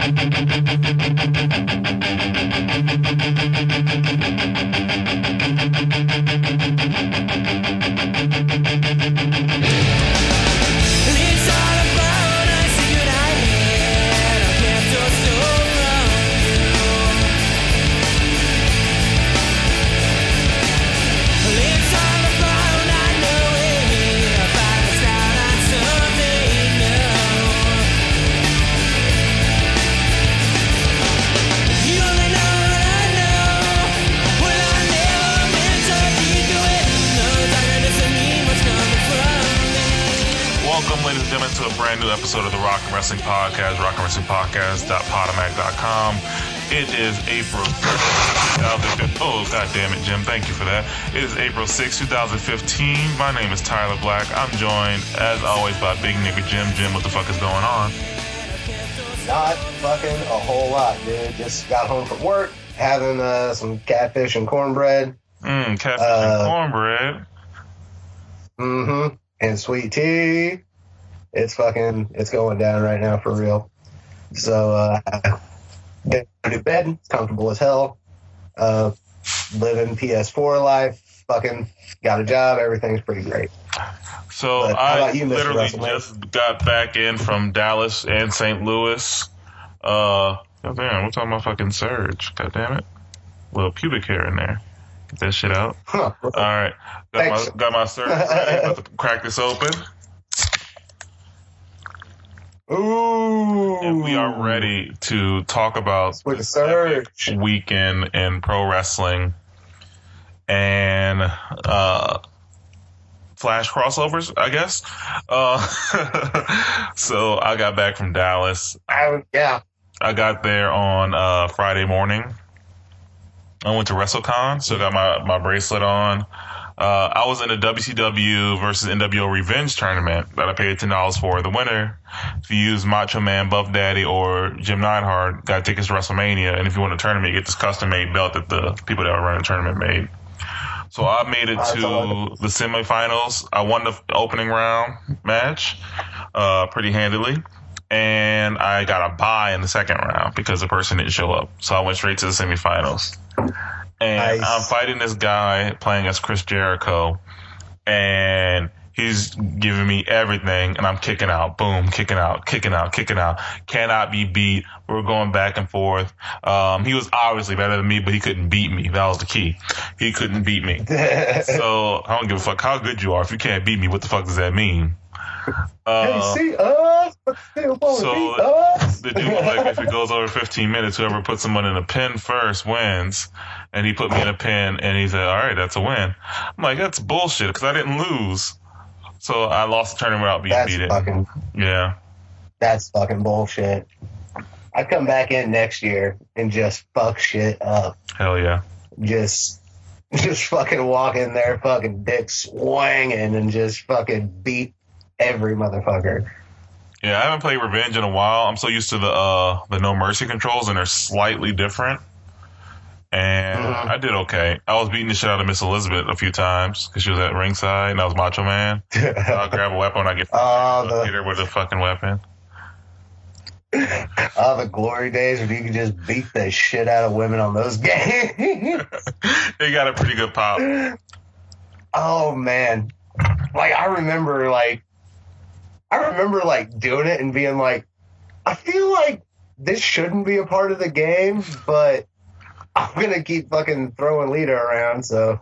Welcome, ladies and gentlemen, to a brand new episode of the Rock and Wrestling Podcast, rockandwrestlingpodcast.podomac.com. It is April 2015. Oh, God damn it, Jim. Thank you for that. It is April 6, 2015. My name is Tyler Black. I'm joined, as always, by Big Nigga Jim. Jim, what the fuck is going on? Not fucking a whole lot, dude. Just got home from work, having some catfish and cornbread. Catfish and cornbread. Mm-hmm. And sweet tea. It's going down right now for real. So, get to bed. It's comfortable as hell. Living PS4 life. Fucking got a job. Everything's pretty great. So I literally just got back in from Dallas and St. Louis. God damn, what's on my fucking surge? God damn it. Little pubic hair in there. Get that shit out. Huh. All right. Got my surge ready. About to crack this open. Ooh. And we are ready to talk about with the surge weekend in pro wrestling and Flash crossovers, I guess. So I got back from Dallas. Yeah. I got there on Friday morning. I went to WrestleCon, so got my bracelet on. I was in a WCW versus NWO Revenge tournament that I paid $10 for. The winner, if you use Macho Man, Buff Daddy, or Jim Neidhart, got tickets to WrestleMania. And if you win a tournament, you get this custom-made belt that the people that were running the tournament made. So I made it to the semifinals. I won the opening round match pretty handily. And I got a bye in the second round because the person didn't show up. So I went straight to the semifinals. And I'm fighting this guy playing as Chris Jericho, and he's giving me everything, and I'm kicking out. Boom, kicking out. Cannot be beat. We're going back and forth. He was obviously better than me, but he couldn't beat me. That was the key. He couldn't beat me. So I don't give a fuck how good you are. If you can't beat me, what the fuck does that mean? Can you see us? But still won't beat us? The dude, like, if it goes over 15 minutes, whoever puts someone in a pin first wins. And he put me in a pin, and he said, all right, that's a win. I'm like, that's bullshit, because I didn't lose. So I lost the tournament without being beaten. Yeah. That's fucking bullshit. I'd come back in next year and just fuck shit up. Hell yeah. Just fucking walk in there, fucking dick swinging, and just fucking beat every motherfucker. Yeah, I haven't played Revenge in a while. I'm so used to the No Mercy controls, and they're slightly different. And I did okay. I was beating the shit out of Miss Elizabeth a few times because she was at ringside, and I was Macho Man. So I'll grab a weapon, I get hit her with a fucking weapon. The glory days when you could just beat the shit out of women on those games. They got a pretty good pop. Oh, man. Like, I remember doing it and being like, I feel like this shouldn't be a part of the game, but I'm going to keep fucking throwing Lita around, so.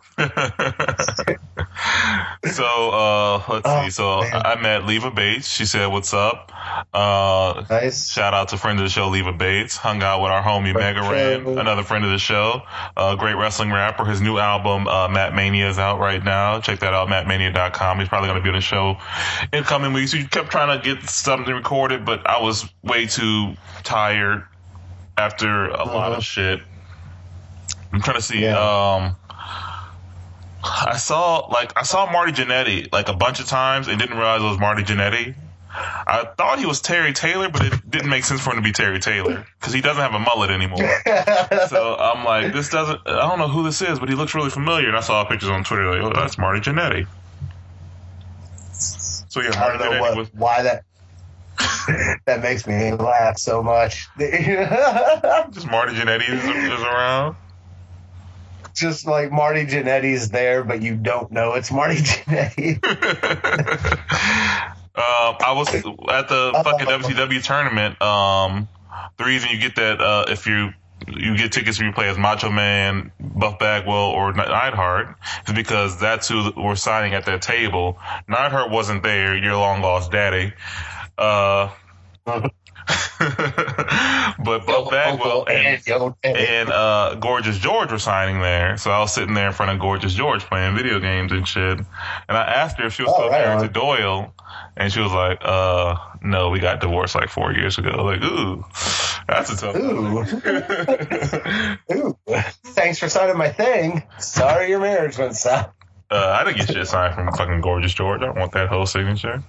So, let's see. So, man. I met Leva Bates. She said, what's up? Nice. Shout out to friend of the show, Leva Bates. Hung out with our homie Mega Ran, another friend of the show. Great wrestling rapper. His new album, Matt Mania, is out right now. Check that out, mattmania.com. He's probably going to be on the show in coming weeks. We kept trying to get something recorded, but I was way too tired after a lot of shit. I'm trying to see. Yeah. I saw Marty Jannetty like a bunch of times and didn't realize it was Marty Jannetty. I thought he was Terry Taylor, but it didn't make sense for him to be Terry Taylor because he doesn't have a mullet anymore. So I'm like, I don't know who this is, but he looks really familiar. And I saw pictures on Twitter like, oh, that's Marty Jannetty. So yeah, Marty Jannetty was. Why that? That makes me laugh so much. Just Marty Jannetty is around. Just like Marty Jannetty's there, but you don't know it's Marty Jannetty. I was at the fucking WCW tournament. The reason you get that if you get tickets when you play as Macho Man, Buff Bagwell, or Neidhart is because that's who were signing at that table. Neidhart wasn't there, your long lost daddy. But Buff Bagwell and Gorgeous George were signing there. So I was sitting there in front of Gorgeous George playing video games and shit. And I asked her if she was still married to Doyle. And she was like, no, we got divorced like 4 years ago. Like, ooh, that's a tough one. Ooh. Thanks for signing my thing. Sorry your marriage went south. I didn't get shit signed from fucking Gorgeous George. I don't want that whole signature.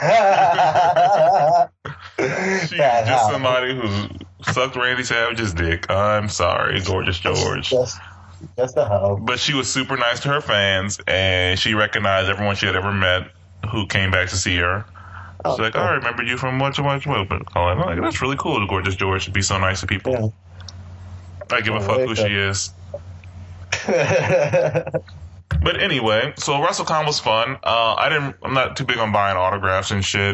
She's just somebody who sucked Randy Savage's dick. I'm sorry, Gorgeous George. Just a hoe. But she was super nice to her fans, and she recognized everyone she had ever met who came back to see her. She's like, cool. I remember you from much. But I'm like, that's really cool. Gorgeous George to be so nice to people. Yeah. I give a fuck who she is. But anyway, so WrestleCon was fun. I'm not too big on buying autographs and shit.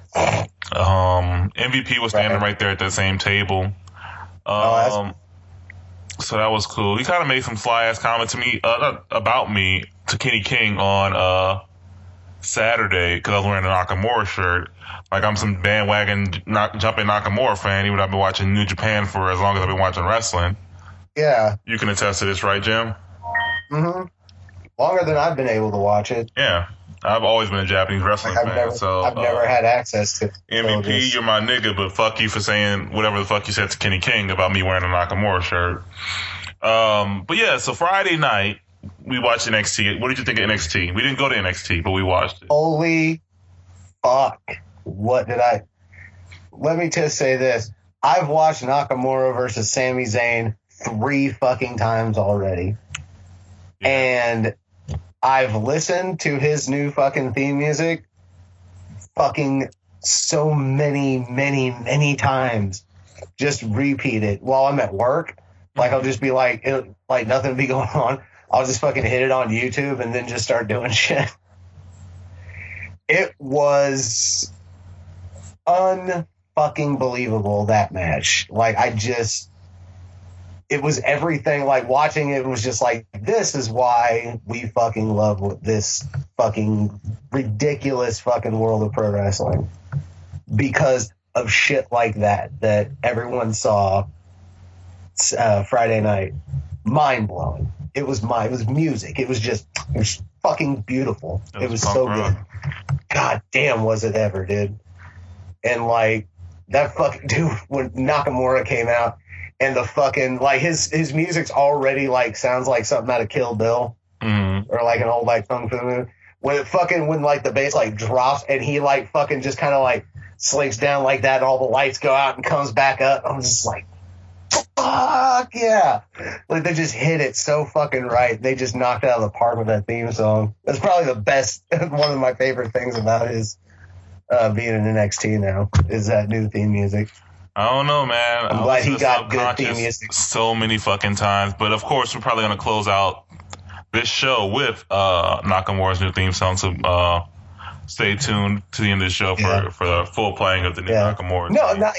MVP was standing right there at that same table. So that was cool. He kind of made some fly ass comment to me about me to Kenny King on Saturday because I was wearing a Nakamura shirt. Like I'm some bandwagon jumping Nakamura fan, even though I've been watching New Japan for as long as I've been watching wrestling. Yeah. You can attest to this, right, Jim? Mm-hmm. Longer than I've been able to watch it. Yeah. I've always been a Japanese wrestling fan. I've never had access to it. MVP, you're my nigga, but fuck you for saying whatever the fuck you said to Kenny King about me wearing a Nakamura shirt. But yeah, so Friday night, we watched NXT. What did you think of NXT? We didn't go to NXT, but we watched it. Holy fuck. Let me just say this. I've watched Nakamura versus Sami Zayn 3 fucking times already. Yeah. And I've listened to his new fucking theme music fucking so many times. Just repeat it while I'm at work. Like, I'll just be like nothing will be going on. I'll just fucking hit it on YouTube and then just start doing shit. It was unfucking believable, that match. Like, it was everything. Like, watching it was just like, this is why we fucking love this fucking ridiculous fucking world of pro wrestling. Because of shit like that everyone saw Friday night. Mind blowing. It was music. It was fucking beautiful. It was so good. God damn, was it ever, dude. And like, that fucking dude, when Nakamura came out, and the fucking, like, his music's already, like, sounds like something out of Kill Bill. Mm-hmm. Or, like, an old, like, Kung Fu movie. When, like, the bass, like, drops, and he, like, fucking just kind of, like, slinks down like that, and all the lights go out and comes back up. I'm just like, fuck, yeah. Like, they just hit it so fucking right. They just knocked it out of the park with that theme song. That's probably the best, one of my favorite things about his being in NXT now, is that new theme music. I don't know, man. I'm glad he got good theme music so many fucking times. But of course, we're probably going to close out this show with Nakamura's new theme song. So stay tuned to the end of the show for the full playing of the new Nakamura.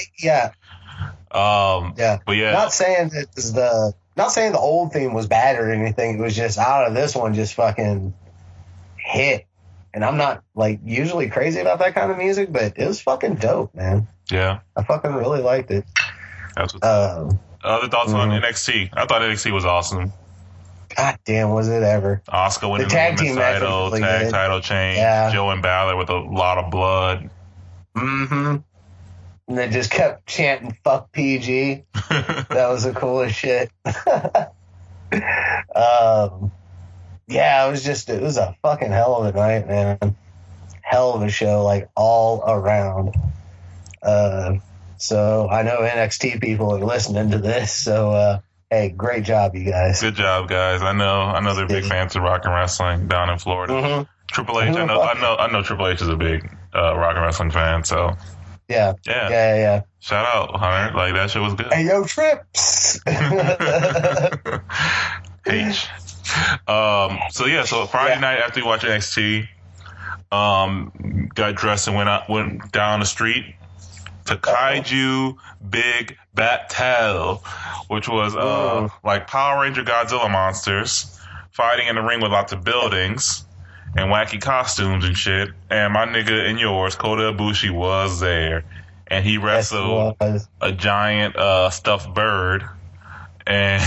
But yeah, not saying the old theme was bad or anything. It was just out of this one, just fucking hit. And I'm not like usually crazy about that kind of music, but it was fucking dope, man. Yeah, I fucking really liked it. That's what's other thoughts on NXT? I thought NXT was awesome. God damn, was it ever? Oscar winning the tag team title, tag title change. Yeah. Joe and Balor with a lot of blood. Mm-hmm. And they just kept chanting "fuck PG." That was the coolest shit. Yeah, it was a fucking hell of a night, man. Hell of a show, like, all around. So I know NXT people are listening to this, so hey, great job, you guys. Good job, guys. I know they're big fans of rock and wrestling down in Florida. Mm-hmm. Triple H, I know Triple H is a big rock and wrestling fan, so Yeah. Yeah. Yeah. Shout out, Hunter. Like, that shit was good. Hey, yo, Trips. H. So Friday night after we watched NXT, got dressed and went down the street to Kaiju Big Battel, which was like Power Ranger Godzilla monsters fighting in the ring with lots of buildings and wacky costumes and shit. And my nigga and yours, Kota Ibushi, was there, and he wrestled a giant stuffed bird and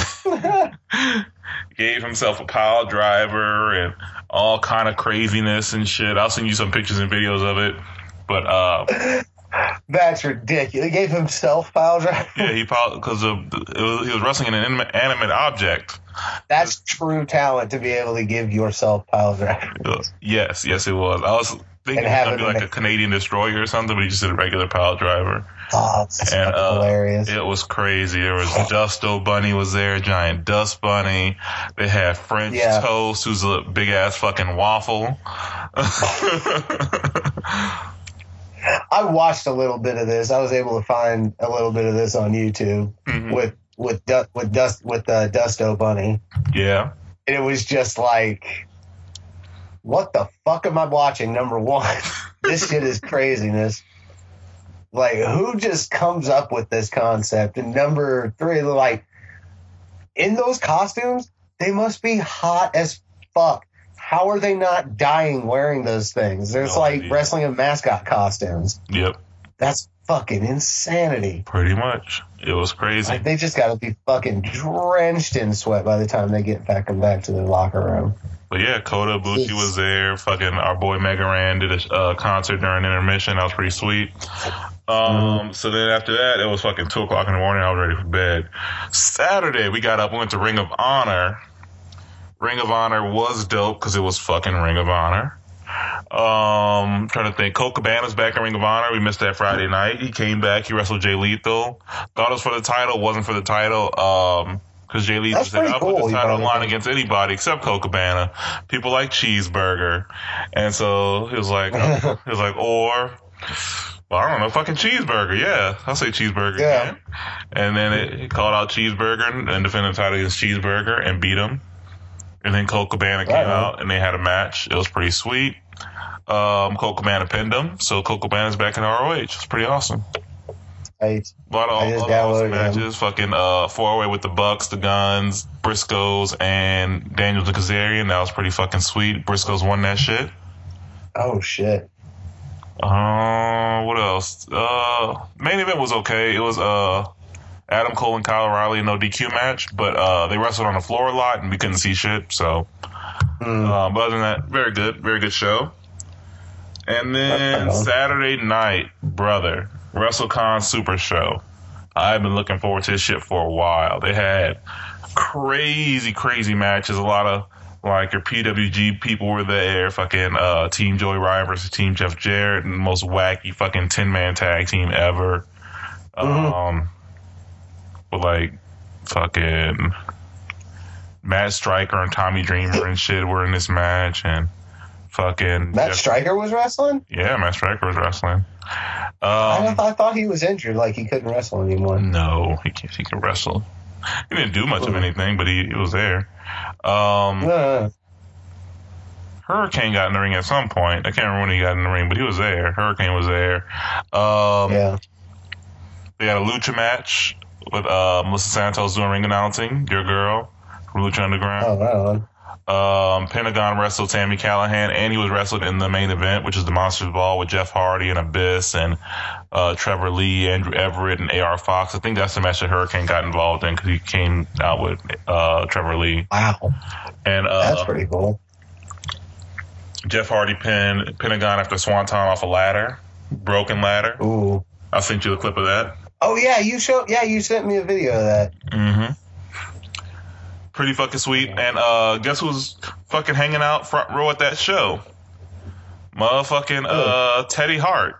gave himself a pile driver and all kind of craziness and shit. I'll send you some pictures and videos of it. But that's ridiculous. He gave himself pile driver. Yeah, he was wrestling in an inanimate object. That's true talent to be able to give yourself pile driver. Yes, it was. I was thinking it was gonna be like a Canadian destroyer or something, but he just did a regular pile driver. Oh, it's hilarious. It was crazy. There was Dusto Bunny was there, giant dust bunny. They had French Toast, who's a big ass fucking waffle. I watched a little bit of this. I was able to find a little bit of this on YouTube with Dusto Bunny. Yeah, and it was just like, what the fuck am I watching? Number one, this shit is craziness. Like, who just comes up with this concept? And number three, like, in those costumes, they must be hot as fuck. How are they not dying wearing those things? There's wrestling and mascot costumes. Yep. That's fucking insanity. Pretty much. It was crazy. Like, they just got to be fucking drenched in sweat by the time they get back to their locker room. But yeah, Kota Ibushi was there. Fucking our boy Mega Ran did a concert during intermission. That was pretty sweet. So then after that, it was fucking 2 o'clock in the morning. I was ready for bed. Saturday, we got up, went to Ring of Honor. Ring of Honor was dope because it was fucking Ring of Honor. Trying to think. Colt Cabana's back in Ring of Honor. We missed that Friday night. He came back. He wrestled Jay Lethal. Thought it was for the title. Wasn't for the title. Because Jay Lethal said, I'll put the title on line against anybody except Colt Cabana. People like Cheeseburger. And so he was like, well, I don't know, fucking Cheeseburger. Yeah, I'll say Cheeseburger again. And then he called out Cheeseburger and defended the title against Cheeseburger and beat him. And then Colt Cabana came out and they had a match. It was pretty sweet. Colt Cabana pinned him, so Colt Cabana's back in ROH. It's pretty awesome. A lot of awesome matches. Fucking 4-way with the Bucks, the Guns, Briscoes, and Daniels and Kazarian. That was pretty fucking sweet. Briscoes won that shit. Oh shit. What else? Main event was okay. It was Adam Cole and Kyle O'Reilly, no DQ match, but they wrestled on the floor a lot and we couldn't see shit. So, but other than that, very good show. And then Saturday night, brother, WrestleCon Super Show. I've been looking forward to this shit for a while. They had crazy matches. A lot of like your PWG people were there. Fucking Team Joey Ryan versus Team Jeff Jarrett, and the most wacky fucking 10-man tag team ever. With like fucking Matt Striker and Tommy Dreamer and shit were in this match, and fucking Matt Striker was wrestling? Yeah, Matt Striker was wrestling. I thought he was injured, like he couldn't wrestle anymore. No, he can wrestle. He didn't do much of anything, but he was there. Hurricane got in the ring at some point. I can't remember when he got in the ring, but he was there. Hurricane was there. They had a lucha match with Melissa Santos doing ring announcing, your girl from Lucha Underground. Oh, wow. Pentagon wrestled Tammy Callahan, and he was wrestled in the main event, which is the Monsters Ball with Jeff Hardy and Abyss and Trevor Lee, Andrew Everett, and AR Fox. I think that's the match that Hurricane got involved in because he came out with Trevor Lee. Wow. And that's pretty cool. Jeff Hardy pinned Pentagon after Swanton off a ladder, broken ladder. Ooh. I'll send you a clip of that. Oh yeah, you sent me a video of that. Mm-hmm. Pretty fucking sweet. And guess who's fucking hanging out front row at that show? Motherfucking Teddy Hart.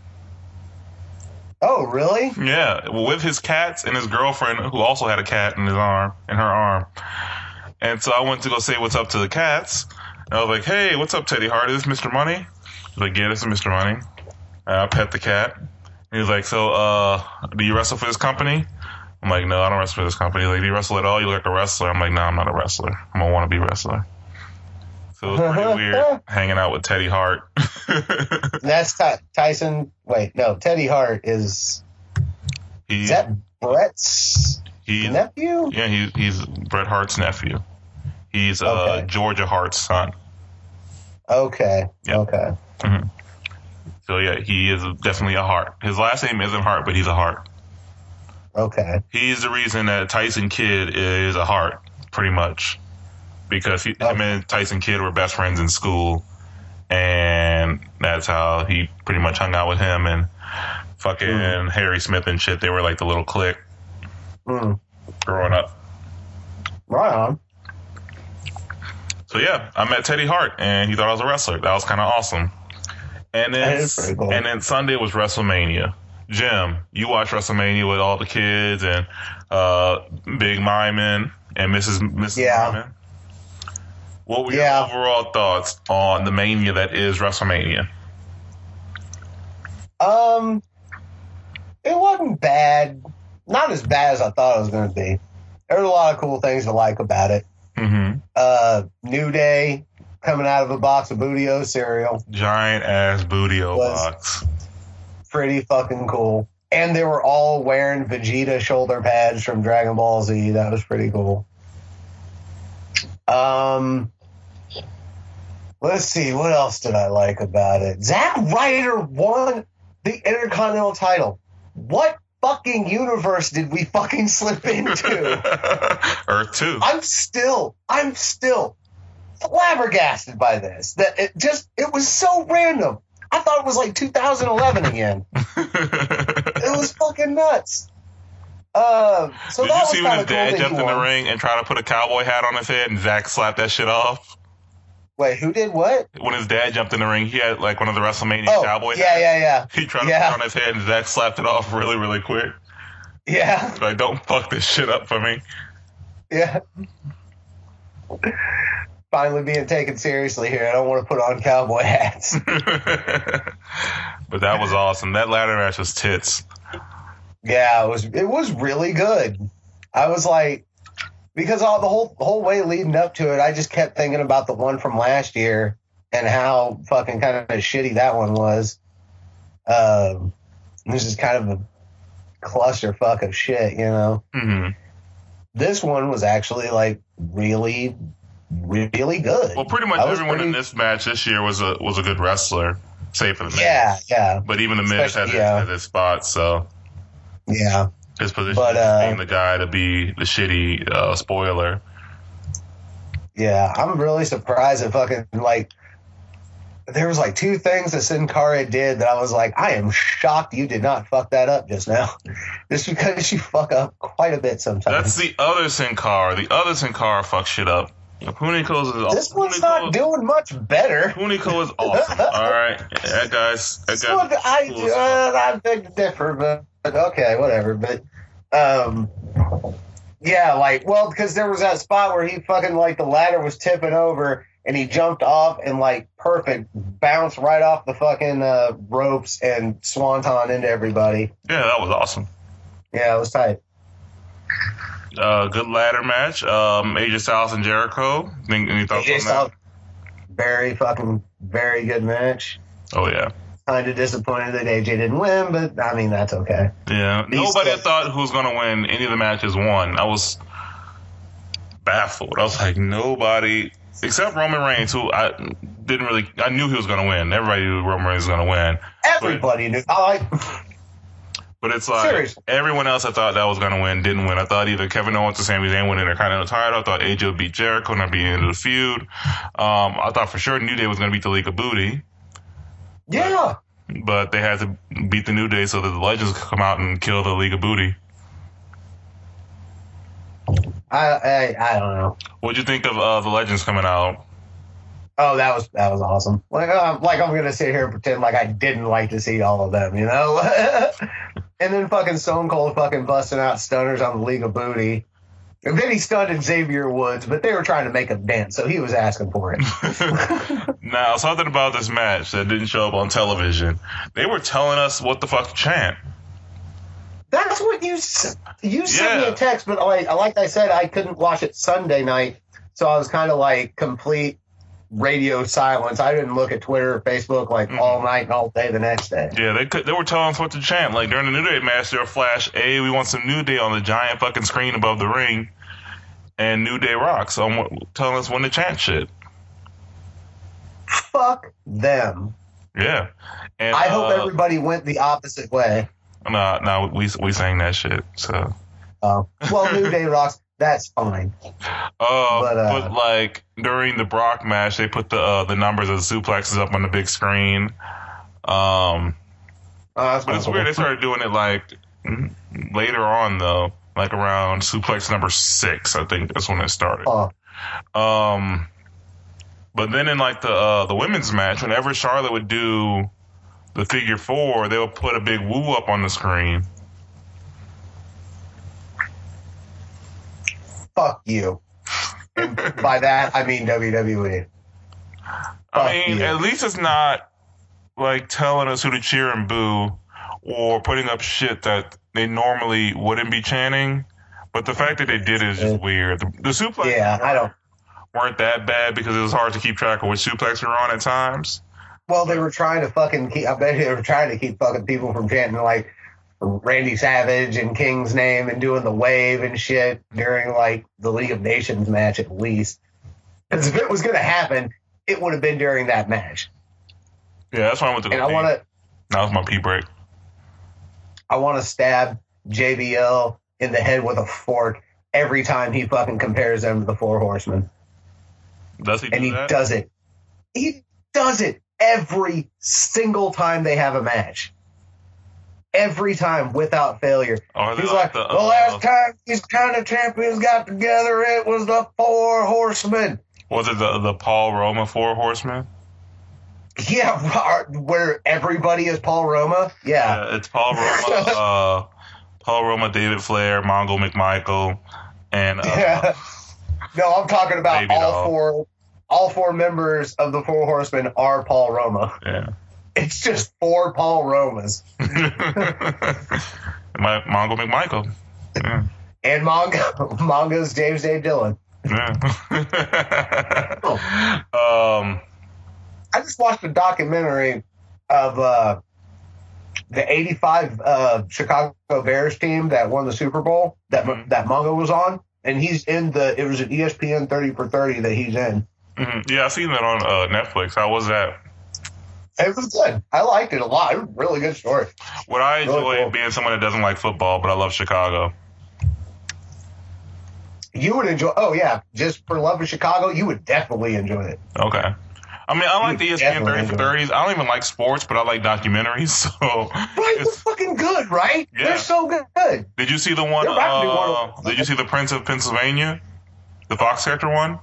Oh, really? Yeah, with his cats and his girlfriend, who also had a cat in her arm. And so I went to go say what's up to the cats. And I was like, hey, what's up, Teddy Hart? Is this Mr. Money? He's like, yeah, this is Mr. Money. And I pet the cat. He was like, so, do you wrestle for this company? I'm like, no, I don't wrestle for this company. He's like, do you wrestle at all? You look like a wrestler. I'm like, no, I'm not a wrestler. I'm a wannabe wrestler. So it was pretty weird hanging out with Teddy Hart. That's Tyson. Wait, no, Teddy Hart is that Bret's nephew? Yeah, he's Bret Hart's nephew. He's Georgia Hart's son. Okay. Yep. Okay. Mm-hmm. So yeah, he is definitely a Hart. His last name isn't Hart, but he's a Hart. Okay. He's the reason that Tyson Kidd is a Hart, pretty much, because him and Tyson Kidd were best friends in school, and that's how he pretty much hung out with him and fucking Harry Smith and shit. They were like the little clique growing up. Right on. So yeah, I met Teddy Hart, and he thought I was a wrestler. That was kind of awesome. And then Sunday was WrestleMania. Jim, you watched WrestleMania with all the kids and Big Myman and Mrs. Myman. What were your overall thoughts on the mania that is WrestleMania? It wasn't bad. Not as bad as I thought it was going to be. There were a lot of cool things to like about it. Mm-hmm. New Day coming out of a box of Bootio cereal. Giant ass Bootio box. Pretty fucking cool. And they were all wearing Vegeta shoulder pads from Dragon Ball Z. That was pretty cool. Let's see. What else did I like about it? Zack Ryder won the Intercontinental title. What fucking universe did we fucking slip into? Earth 2. I'm still flabbergasted by this. That it was so random. I thought it was like 2011 again. It was fucking nuts. So did you see when his dad jumped in the ring and tried to put a cowboy hat on his head and Zack slapped that shit off? Wait, who did what? When his dad jumped in the ring, he had like one of the WrestleMania cowboy hats. Yeah. He tried to put it on his head and Zack slapped it off really, really quick. Yeah. Like, don't fuck this shit up for me. Yeah. Finally being taken seriously here. I don't want to put on cowboy hats. But that was awesome. That ladder match was tits. Yeah, it was really good. I was like, because all the whole way leading up to it, I just kept thinking about the one from last year and how fucking kind of shitty that one was. This is kind of a clusterfuck of shit, you know. Mm-hmm. This one was actually like really, really good. Well, pretty much everyone in this match this year was a good wrestler, save for the Miz. Yeah. But even the Miz had his spot, so yeah, his position is being the guy to be the shitty spoiler. Yeah, I'm really surprised that fucking like there was like two things that Sin Cara did that I was like, I am shocked you did not fuck that up just now. Just because you fuck up quite a bit sometimes. That's the other Sin Cara. The other Sin Cara fucks shit up. Hunico's is awesome. This one's not doing much better. Hunico is awesome. All right, that guy's cool. I beg to differ, but okay, whatever. But yeah, like, well, because there was that spot where he fucking like the ladder was tipping over and he jumped off and like perfect bounced right off the fucking ropes and swanton into everybody. Yeah, that was awesome. Yeah, it was tight. Good ladder match. AJ Styles and Jericho. Any thoughts on that? Very good match. Oh yeah. Kind of disappointed that AJ didn't win, but I mean that's okay. Yeah. Nobody thought who was going to win any of the matches won. I was baffled. I was like, nobody except Roman Reigns, who I knew he was going to win. Everybody knew Roman Reigns was going to win. Everybody knew. But it's like seriously. Everyone else I thought that was going to win didn't win. I thought either Kevin Owens or Sami Zayn winning their Continental title. I thought AJ would beat Jericho and I'd be into the feud. I thought for sure New Day was going to beat the League of Booty. Yeah. But they had to beat the New Day so that the Legends could come out and kill the League of Booty. I don't know. What'd you think of the Legends coming out? Oh, that was awesome. Like I'm gonna sit here and pretend like I didn't like to see all of them, you know. And then fucking Stone Cold fucking busting out stunners on the League of Booty. And then he stunned Xavier Woods, but they were trying to make him dance, so he was asking for it. Now, something about this match that didn't show up on television. They were telling us what the fuck to chant. That's what you sent me a text, but like I said, I couldn't watch it Sunday night, so I was kind of like complete radio silence. I didn't look at Twitter or Facebook all night and all day the next day. Yeah, they were telling us what to chant. Like during the New Day match, they were flash, "Hey, we want some New Day" on the giant fucking screen above the ring, and New Day rocks. So telling us when to chant shit. Fuck them. Yeah, and I hope everybody went the opposite way. No, we sang that shit. So, well, New Day rocks. That's fine. But like during the Brock match, they put the numbers of the suplexes up on the big screen. But it's weird. They started doing it like later on though, like around suplex number 6. I think that's when it started. But then in like the women's match, whenever Charlotte would do the figure 4, they would put a big woo up on the screen. Fuck you. And by that, I mean WWE. At least it's not like telling us who to cheer and boo or putting up shit that they normally wouldn't be chanting. But the fact that they did it is just weird. The suplex weren't that bad because it was hard to keep track of which suplex we were on at times. Well, they were trying to fucking keep. I bet they were trying to keep fucking people from chanting like Randy Savage and King's name and doing the wave and shit during like the League of Nations match at least. Because if it was going to happen, it would have been during that match. Yeah, that's why I went to the pee. That was my pee break. I want to stab JBL in the head with a fork every time he fucking compares them to the Four Horsemen. Does he do that? And he does it. He does it every single time they have a match. Every time, without failure. He's like, the last time these kind of champions got together, it was the Four Horsemen. Was it the Paul Roma Four Horsemen? Yeah, where everybody is Paul Roma? Yeah, it's Paul Roma, Paul Roma, David Flair, Mongo McMichael, and... No, I'm talking about all four members of the Four Horsemen are Paul Roma. Yeah. It's just 4 Paul Romas. Mongo McMichael. Yeah. And Mongo's James Dave Dillon. Yeah. I just watched a documentary of the 85 Chicago Bears team that won the Super Bowl that Mongo was on. And he's in it was an ESPN 30 for 30 that he's in. Mm-hmm. Yeah, I've seen that on Netflix. How was that? It was good. I liked it a lot. It was a really good story. What I enjoy being someone that doesn't like football, but I love Chicago. You would enjoy. Oh yeah, just for love of Chicago, you would definitely enjoy it. Okay. I mean, I like the ESPN 30 for 30s. I don't even like sports, but I like documentaries. So right, they're fucking good, right? Yeah. They're so good. Did you see the one? Did you see the Prince of Pennsylvania, the Fox character one?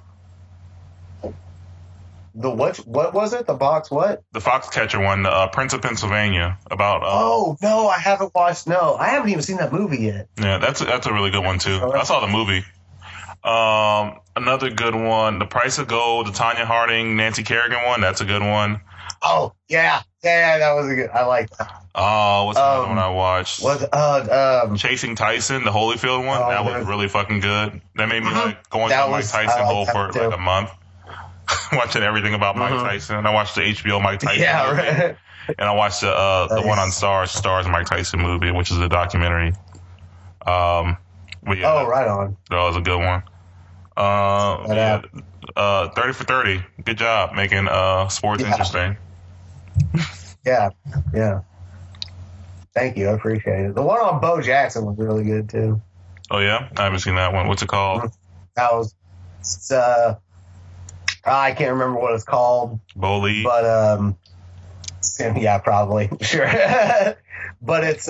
The what was it? The box what? The Foxcatcher one, Prince of Pennsylvania, about. Oh no, I haven't watched. No, I haven't even seen that movie yet. Yeah, that's a really good one too. I saw the movie. Another good one, The Price of Gold, the Tanya Harding, Nancy Kerrigan one. That's a good one. Oh yeah, that was a good. I like that. Oh, what's another one I watched? Chasing Tyson, the Holyfield one. That was really fucking good. That made me like going through Mike Tyson hole for like a month. Watching everything about Mike Tyson. I watched the HBO Mike Tyson movie. Right. And I watched the one on Stars Mike Tyson movie, which is a documentary. But yeah, right on. That was a good one. 30 for 30. Good job making sports interesting. Yeah. Thank you. I appreciate it. The one on Bo Jackson was really good too. Oh yeah? I haven't seen that one. What's it called? That was I can't remember what it's called. Bo Lee. But yeah, probably. Sure. But it's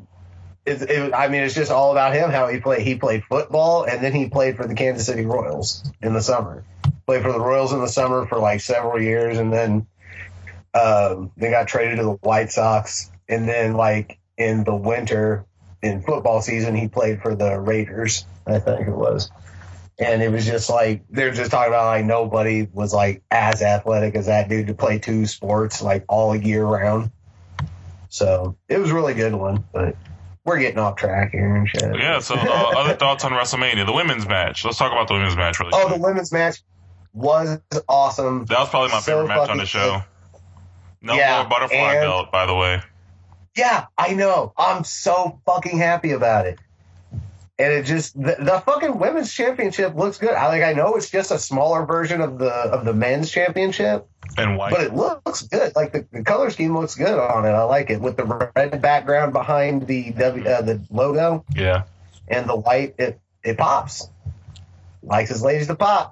just all about him, how he played. He played football, and then he played for the Kansas City Royals in the summer. Played for the Royals in the summer for like several years, and then they got traded to the White Sox. And then like in the winter, in football season, he played for the Raiders, I think it was. And it was just like, they're just talking about like nobody was like as athletic as that dude to play 2 sports like all year round. So it was a really good one, but we're getting off track here and shit. Yeah, so other thoughts on WrestleMania, the women's match. Let's talk about the women's match really quick. The women's match was awesome. That was probably my favorite match on the show. No more butterfly belt, by the way. Yeah, I know. I'm so fucking happy about it. And it just the fucking women's championship looks good. I know it's just a smaller version of the men's championship. And white. But it looks good. Like the color scheme looks good on it. I like it with the red background behind the logo. Yeah. And the white, it pops. Likes his ladies to pop.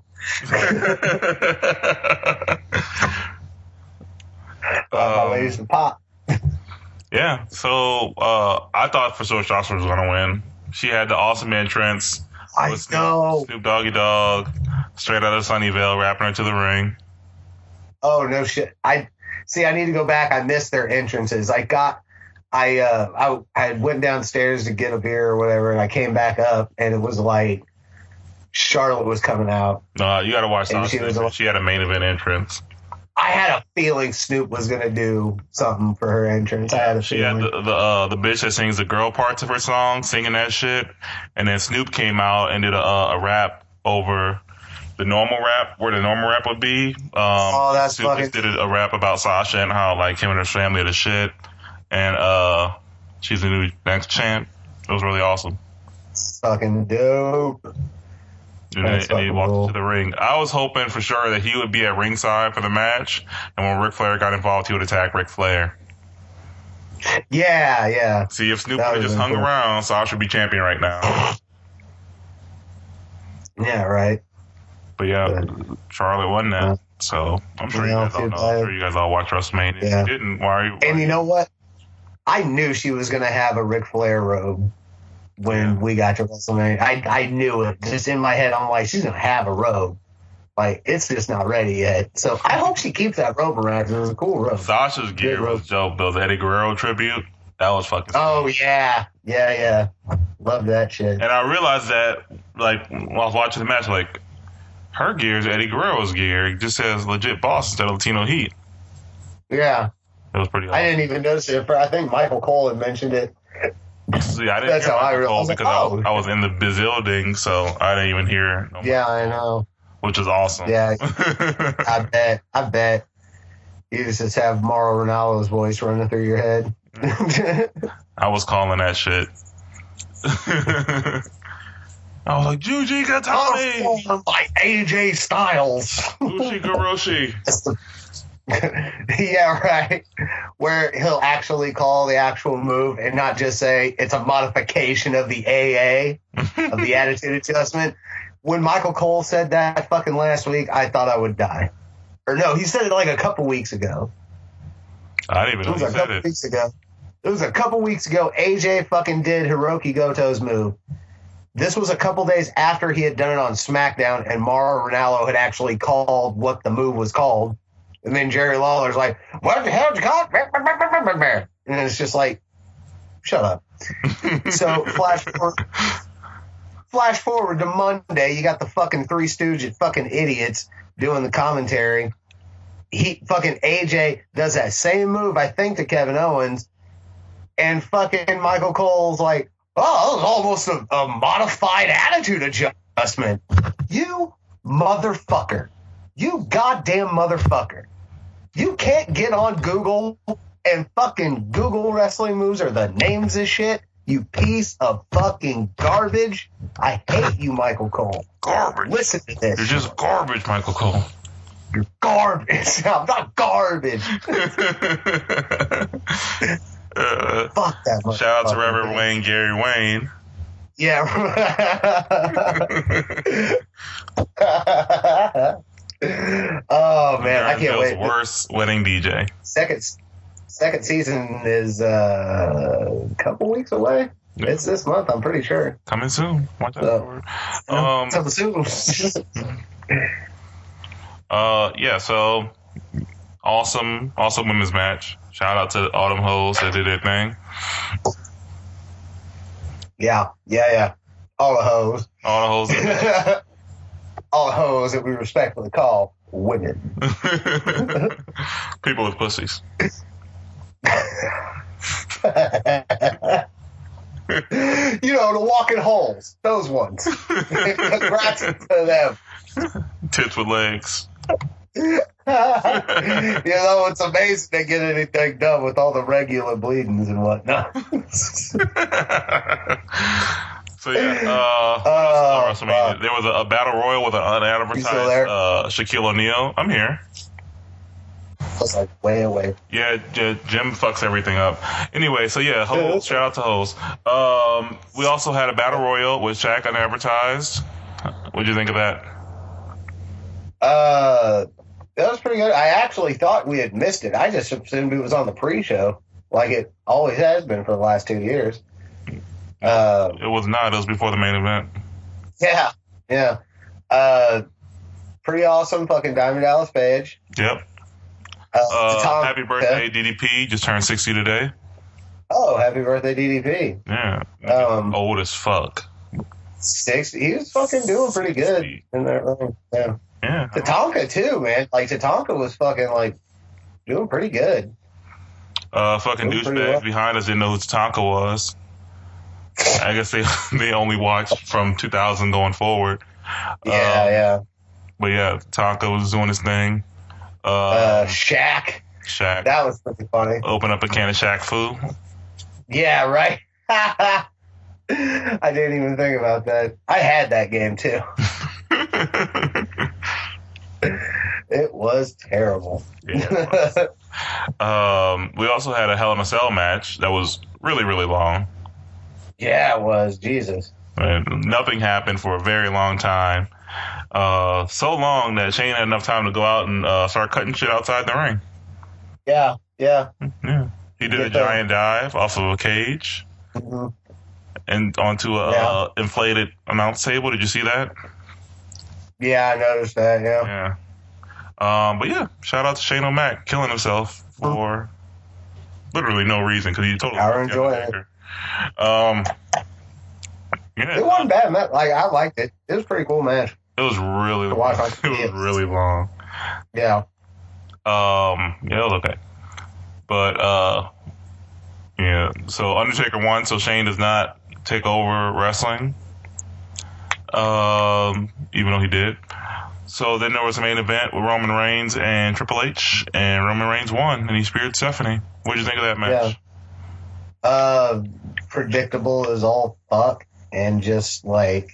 My ladies to pop. Yeah. So I thought for sure Sasha was gonna win. She had the awesome entrance. I know. Snoop Doggy Dogg, straight out of Sunnyvale, rapping her to the ring. Oh no shit! I need to go back. I missed their entrances. I went downstairs to get a beer or whatever, and I came back up, and it was like Charlotte was coming out. No, you got to watch Sasha. She had a main event entrance. I had a feeling Snoop was gonna do something for her entrance. I had a feeling. She had the bitch that sings the girl parts of her song, singing that shit, and then Snoop came out and did a rap over the normal rap, where the normal rap would be. That's Snoop fucking. Just did a rap about Sasha and how like him and her family are the shit, and she's the new next champ. It was really awesome. Fucking dope. And he walked into the ring. I was hoping for sure that he would be at ringside for the match, and when Ric Flair got involved, he would attack Ric Flair. Yeah. See, if Snoop would have just hung around, Sasha would be champion right now. Yeah, right. But yeah, Charlotte won that. So I'm sure you guys all know. I'm sure you guys all watch WrestleMania. Yeah. If you didn't, why are you? And you know what? I knew she was going to have a Ric Flair robe when we got to WrestleMania. I knew it. Just in my head, I'm like, she's going to have a robe. Like, it's just not ready yet. So I hope she keeps that robe around because it was a cool robe. Sasha's gear was dope. Those Eddie Guerrero tribute. That was fucking sweet. Yeah. Love that shit. And I realized that, like, while I was watching the match, like, her gear is Eddie Guerrero's gear. It just says legit boss instead of Latino Heat. Yeah. It was pretty awesome. I didn't even notice it. I think Michael Cole had mentioned it. See, I didn't hear Michael Cole because I was in the building, so I didn't even hear. I know. Which is awesome. Yeah. I bet. You just have Mauro Ranallo's voice running through your head. I was calling that shit. I was like, Juji Gatame! Like AJ Styles. Uchi Garoshi. Yeah, right. Where he'll actually call the actual move and not just say it's a modification of the AA, of the Attitude Adjustment. When Michael Cole said that fucking last week, I thought I would die. Or no, he said it like a couple weeks ago. I didn't even know he said it. Weeks ago. It was a couple weeks ago. AJ fucking did Hiroki Goto's move. This was a couple days after he had done it on SmackDown, and Mauro Ranallo had actually called what the move was called. And then Jerry Lawler's like, what the hell did you call it? And it's just like, shut up. So flash forward to Monday, you got the fucking Three Stooges fucking idiots doing the commentary. AJ does that same move, I think, to Kevin Owens. And fucking Michael Cole's like, oh, that was almost a modified attitude adjustment. You motherfucker. You goddamn motherfucker. You can't get on Google and fucking Google wrestling moves or the names of shit. You piece of fucking garbage. I hate you, Michael Cole. Garbage. Listen to this. You're just garbage, Michael Cole. You're garbage. I'm not garbage. Fuck that motherfucker. Shout out to Reverend Wayne, Gary Wayne. Yeah. Oh man, I can't wait. Worst wedding DJ. Second season is a couple weeks away. Yeah. It's this month, I'm pretty sure. Coming soon. Watch out for it. Soon. Yeah. So awesome women's match. Shout out to all them hoes that did their thing. Yeah. All the hoes. All the hoes. All the hoes that we respectfully call women. People with pussies. The walking holes. Those ones. Congrats to them. Tits with legs. It's amazing they get anything done with all the regular bleedings and whatnot. So WrestleMania. There was a battle royal with an unadvertised Shaquille O'Neal. I'm here. I was like way away. Yeah, Jim fucks everything up. Anyway, so yeah, Hoes, shout out to Hoes. We also had a battle royal with Shaq unadvertised. What'd you think of that? That was pretty good. I actually thought we had missed it. I just assumed it was on the pre-show, like it always has been for the last 2 years. It was not. It was before the main event. Yeah. Pretty awesome fucking Diamond Dallas Page. Yep. Happy birthday, DDP. Just turned 60 today. Oh, happy birthday, DDP. Yeah. Old as fuck. 60. He was fucking doing pretty good in that room. Yeah. Tatanka, too, man. Like, Tatanka was fucking, like, doing pretty good. Fucking douchebags behind us didn't know who Tatanka was. I guess they only watched from 2000 going forward. Yeah. But yeah, Tatanka was doing his thing. Shaq. That was pretty funny. Open up a can of Shaq Fu. Yeah, right. I didn't even think about that. I had that game too. It was terrible. Yeah, it was. We also had a Hell in a Cell match that was really, really long. Yeah, it was. Jesus. And nothing happened for a very long time. So long that Shane had enough time to go out and start cutting shit outside the ring. Yeah. He did a giant dive off of a cage and onto a inflated announce table. Did you see that? Yeah, I noticed that. Yeah. But yeah, shout out to Shane O'Mac killing himself for literally no reason because he totally. I enjoyed it. Yeah, it wasn't bad, man. Like, I liked it. It was a pretty cool match. It was really long. It was really long. Yeah. Yeah, it was okay. But yeah. So Undertaker won. So Shane does not take over wrestling. Even though he did. So then there was a main event with Roman Reigns and Triple H, and Roman Reigns won, and he speared Stephanie. What did you think of that match? Yeah. Predictable as all fuck, and just like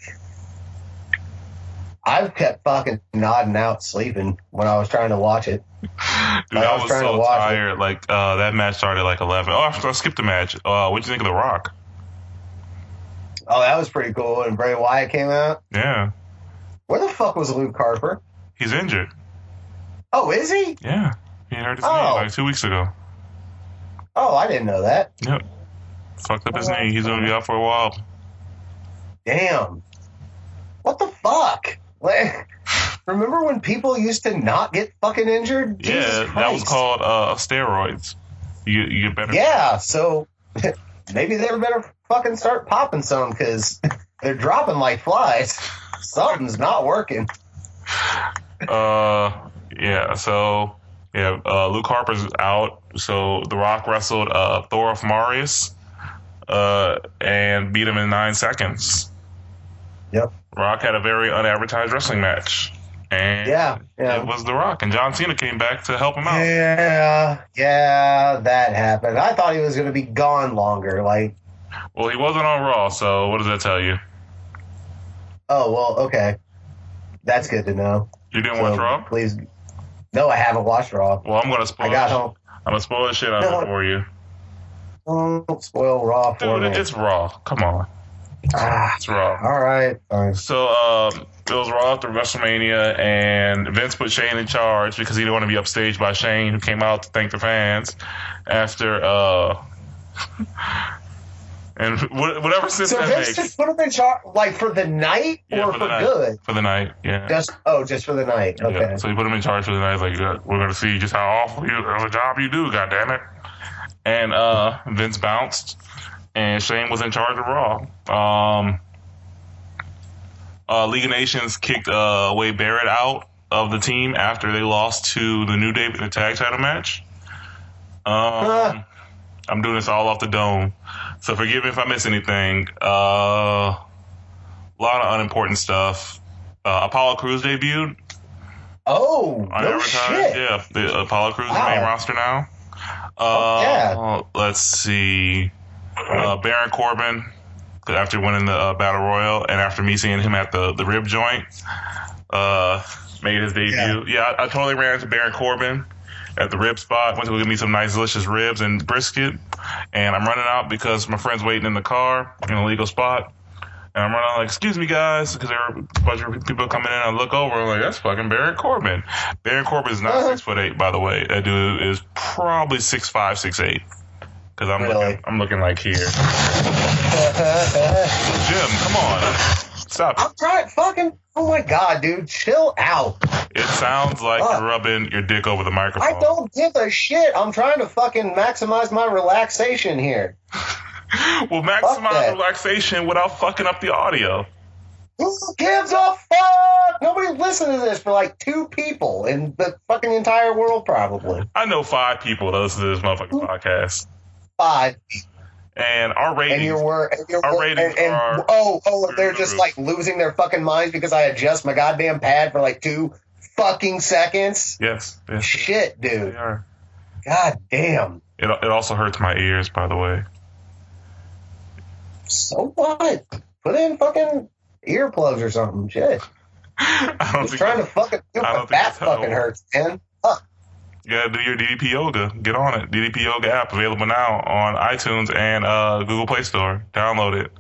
I've kept fucking nodding out, sleeping when I was trying to watch it. Dude, I was so tired. Like that match started at like 11. Oh, I skipped the match. What did you think of The Rock? Oh, that was pretty cool. And Bray Wyatt came out. Yeah. Where the fuck was Luke Harper? He's injured. Oh, is he? Yeah. He hurt his knee like 2 weeks ago. Oh, I didn't know that. Yep. Fucked up his knee. He's going to be out for a while. Damn. What the fuck? Like, remember when people used to not get fucking injured? Jesus Christ. That was called steroids. You get better. Yeah, so maybe they better fucking start popping some because they're dropping like flies. Something's not working. Yeah, so Luke Harper's out. So The Rock wrestled Thor Marius and beat him in 9 seconds. Yep. Rock had a very unadvertised wrestling match. And it was The Rock. And John Cena came back to help him out. Yeah, that happened. I thought he was going to be gone longer. Well, he wasn't on Raw, so what does that tell you? Oh, well, okay. That's good to know. You didn't watch Raw? Please. No, I haven't watched Raw. Well, I'm going to spoil it. I'm going to spoil the shit out of it for you. Don't spoil Raw for me. Dude, it's Raw. Come on. It's Raw. All right. Fine. So, it was Raw after WrestleMania, and Vince put Shane in charge because he didn't want to be upstaged by Shane, who came out to thank the fans after, and whatever sense that makes. So Vince just put him in charge, like, for the night or for good? For the night, yeah. Just for the night. Okay. Yeah. So he put him in charge for the night. Like, we're going to see just how awful of a job you do, goddammit. And Vince bounced. and Shane was in charge of Raw. League of Nations kicked Wade Barrett out of the team after they lost to the New Day in the tag title match. I'm doing this all off the dome, so forgive me if I miss anything. A lot of unimportant stuff. Apollo Crews debuted. Oh, no shit. Yeah, the Apollo Crews Wow. main roster now. Yeah. Let's see. Baron Corbin, after winning the Battle Royal, and after me seeing him at the rib joint, made his debut. Yeah, I totally ran into Baron Corbin at the rib spot. Went to go get me some nice, delicious ribs and brisket. And I'm running out because my friend's waiting in the car in a legal spot. And I'm running out like, excuse me, guys, because there are a bunch of people coming in. I look over, I'm like, that's fucking Baron Corbin. Baron Corbin is not 6'8", by the way. That dude is probably 6'5", 6'8". Because I'm looking like here. Jim, come on. Stop. I'm trying fucking. Oh my god, dude, chill out. It sounds like you're rubbing your dick over the microphone. I don't give a shit. I'm trying to fucking maximize my relaxation here. Well, maximize relaxation without fucking up the audio. Who gives a fuck? Nobody listened to this for like 2 people in the fucking entire world, probably. I know 5 people that listen to this motherfucking podcast. 5. And our ratings, they're just like losing their fucking minds because I adjust my goddamn pad for like 2 fucking seconds. Yes. Shit, dude. God damn. It also hurts my ears, by the way. So what? Put in fucking earplugs or something. Shit. Just trying to fucking do my back fucking hurts, man. Fuck. You gotta do your DDP Yoga. Get on it. DDP Yoga app available now on iTunes and Google Play Store. Download it.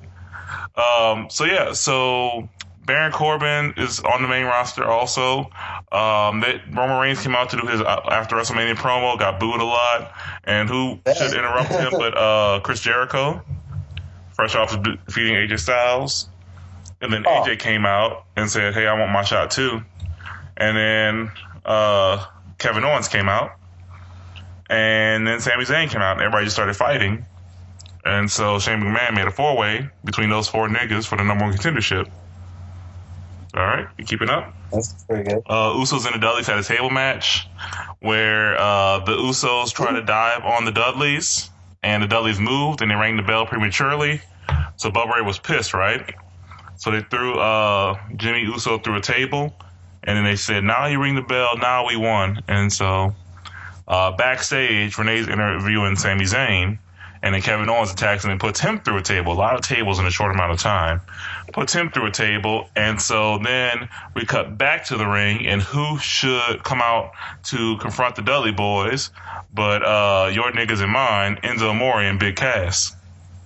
So Baron Corbin is on the main roster also. Roman Reigns came out to do his after WrestleMania promo, got booed a lot, and who should interrupt him but Chris Jericho, fresh off of defeating AJ Styles. And then AJ came out and said, hey, I want my shot too. And then Kevin Owens came out, and then Sami Zayn came out, and everybody just started fighting. And so Shane McMahon made a 4-way between those 4 niggas for the number 1 contendership. All right, you keeping up? That's pretty good. Usos and the Dudleys had a table match where the Usos tried to dive on the Dudleys, and the Dudleys moved, and they rang the bell prematurely. So Bubba Ray was pissed, right? So they threw Jimmy Uso through a table, and then they said, now you ring the bell, now we won. And so backstage, Renee's interviewing Sami Zayn, and then Kevin Owens attacks him and puts him through a table. A lot of tables in a short amount of time. Puts him through a table, and so then we cut back to the ring, and who should come out to confront the Dudley boys but your niggas and mine, Enzo Amore and Big Cass.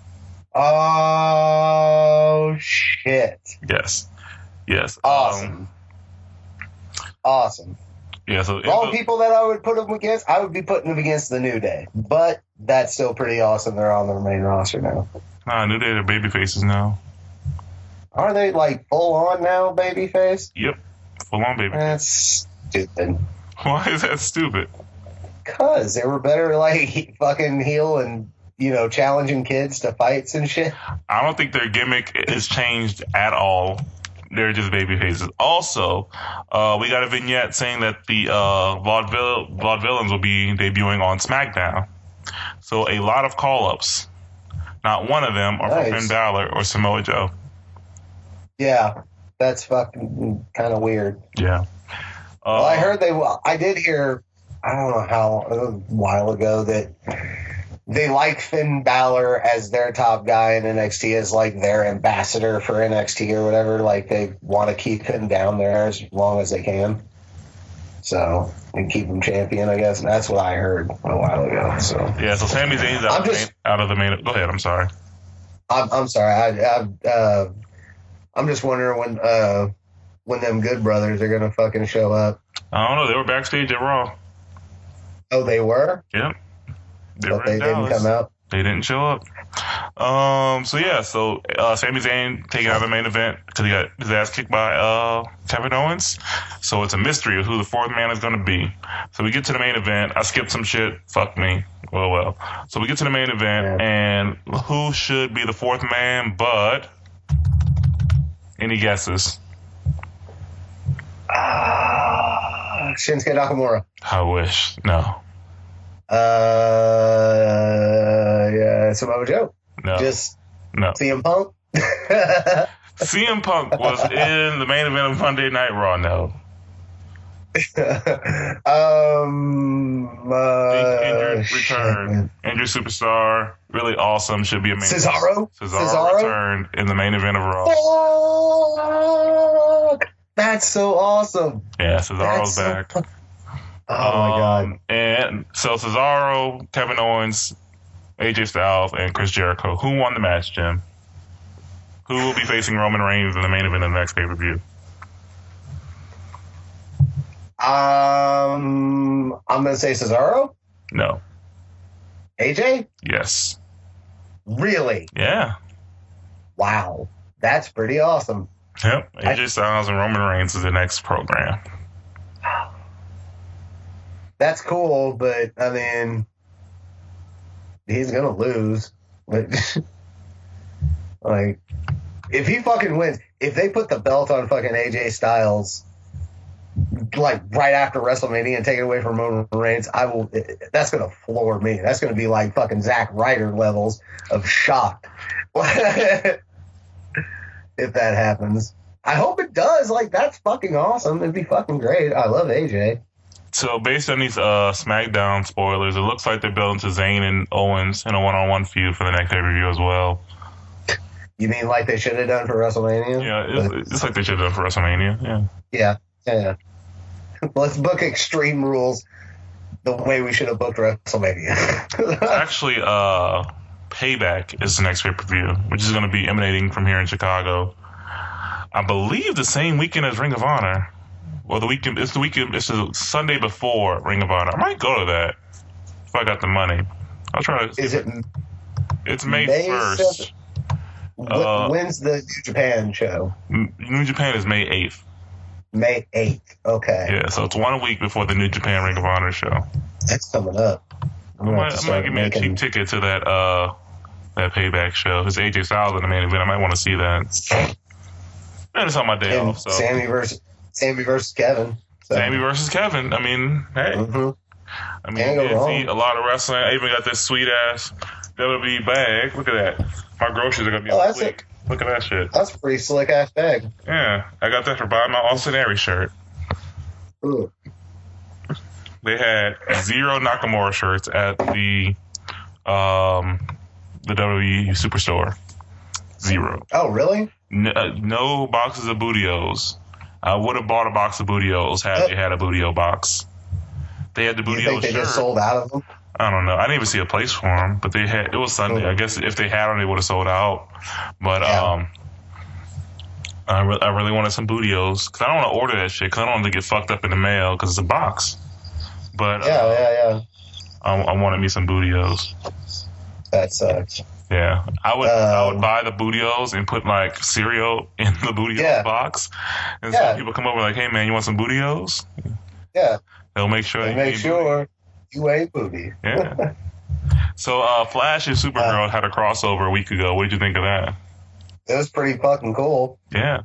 Oh, shit. Yes. Awesome. Awesome. Yeah, so all people that I would put them against, I would be putting them against the New Day. But that's still pretty awesome. They're on their main roster now. New Day, they're baby faces now. Are they like full on now, babyface? Yep, full on baby. That's stupid. Why is that stupid? Because they were better like fucking heel and, challenging kids to fights and shit. I don't think their gimmick is changed at all. They're just baby faces. Also, we got a vignette saying that the Vaudevillains will be debuting on SmackDown. So a lot of call-ups. Not one of them are from Finn Balor or Samoa Joe. Yeah, that's fucking kind of weird. Yeah. Well, I did hear, I don't know how, a while ago that they like Finn Balor as their top guy in NXT, as like their ambassador for NXT or whatever. Like they want to keep him down there as long as they can. So, and keep him champion, I guess. And that's what I heard a while ago. So yeah, so Sami Zayn's out of the main. Go ahead. I'm sorry. I'm sorry. I'm just wondering when them Good Brothers are gonna fucking show up. I don't know. They were backstage at Raw. Oh, they were? Yep. But they didn't come out? They didn't show up. Sami Zayn taking out the main event because he got his ass kicked by Kevin Owens. So it's a mystery of who the fourth man is going to be. So we get to the main event. I skipped some shit. Fuck me. Well. So we get to the main event, and who should be the fourth man? But any guesses? Shinsuke Nakamura. I wish. No. Samoa Joe. No. Just no. CM Punk. CM Punk was in the main event of Monday Night Raw. No. Injured return. Injured superstar. Really awesome. Should be a main Cesaro. Cesaro returned in the main event of Raw. Fuck! That's so awesome. Yeah, Cesaro's back. Oh my god. And so Cesaro, Kevin Owens, AJ Styles, and Chris Jericho. Who won the match, Jim? Who will be facing Roman Reigns in the main event of the next pay-per-view? I'm gonna say Cesaro. No. AJ? Yes. Really? Yeah. Wow. That's pretty awesome. Yep. AJ Styles and Roman Reigns is the next program. That's cool, but I mean, he's gonna lose. Like, if he fucking wins, if they put the belt on fucking AJ Styles, like right after WrestleMania and take it away from Roman Reigns, that's gonna floor me. That's gonna be like fucking Zack Ryder levels of shock. If that happens. I hope it does. Like, that's fucking awesome. It'd be fucking great. I love AJ. So, based on these SmackDown spoilers, it looks like they're building to Zayn and Owens in a one-on-one feud for the next pay-per-view as well. You mean like they should have done for WrestleMania? Yeah, it's like they should have done for WrestleMania, yeah. Yeah. Let's book Extreme Rules the way we should have booked WrestleMania. Actually, Payback is the next pay-per-view, which is going to be emanating from here in Chicago. I believe the same weekend as Ring of Honor. Well, it's the Sunday before Ring of Honor. I might go to that if I got the money. I'll try to. It's May 1st. When's the New Japan show? New Japan is May 8th. May 8th. Okay. Yeah, so it's 1 week before the New Japan Ring of Honor show. That's coming up. I might give me a cheap ticket to that Payback show. It's AJ Styles in the main event. I might want to see that. And it's on my day off. So. Sammy versus Kevin. So. Sammy versus Kevin. I mean, hey. Mm-hmm. I mean, you can see a lot of wrestling. I even got this sweet ass WWE bag. Look at that. My groceries are gonna be on fleek. Look at that shit. That's a pretty slick ass bag. Yeah, I got that for buying my Austin Aries shirt. Ooh. They had 0 Nakamura shirts at the WWE Superstore. 0. Oh, really? No boxes of Bootios. I would have bought a box of Bootios had they had a Bootio box. They had the Bootio shirt. You think they just sold out of them? I don't know. I didn't even see a place for them, but they had. It was Sunday. I guess if they had them, they would have sold out. But I really wanted some Bootios because I don't want to order that shit because I don't want to get fucked up in the mail because it's a box. But yeah. I wanted me some Bootios. That sucks. Yeah, I would buy the Bootios and put like cereal in the Bootio box, and so people come over like, "Hey man, you want some Bootios?" Yeah, they'll make sure. You ain't booty. Yeah. So, Flash and Supergirl had a crossover a week ago. What did you think of that? It was pretty fucking cool. Yeah.